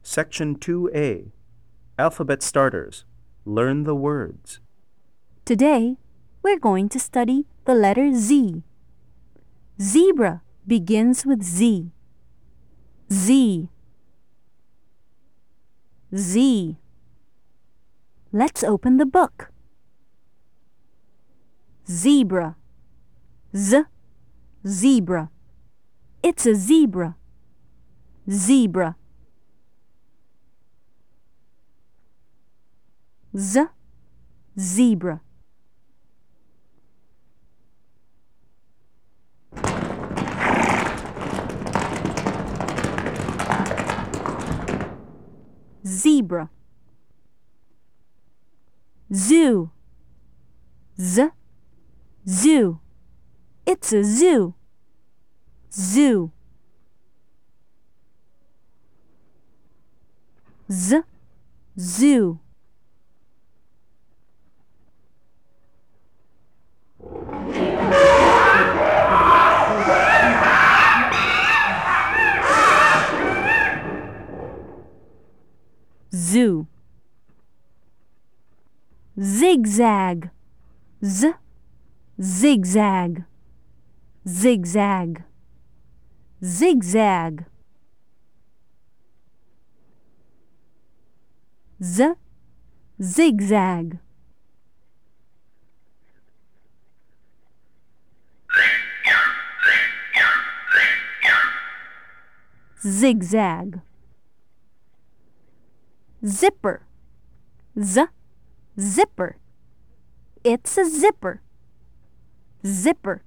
Section 2A, Alphabet Starters. Learn the words. Today, we're going to study the letter Z. Zebra begins with Z. Z. Z. Let's open the book. Zebra. Z. Zebra. It's a zebra. Zebra. Z. Zebra. Zebra. Zoo. Z. Zoo. It's a zoo. Zoo. Z. Zoo. Zoo. Zigzag. Z. Zigzag. Zigzag. Zigzag. Z. Zigzag. Zigzag. Zipper. Z. Zipper. It's a zipper. Zipper.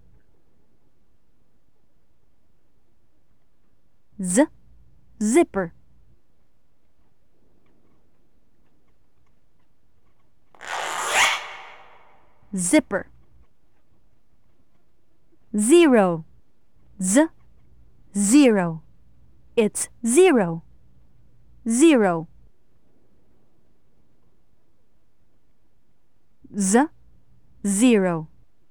Z. Zipper. Zipper. Zero. Z. Zero. It's zero. Zero. Z. Zero.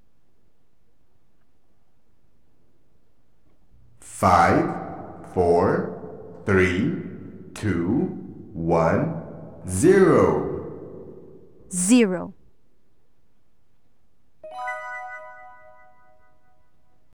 5, 4, 3, 2, 1, 0. Zero.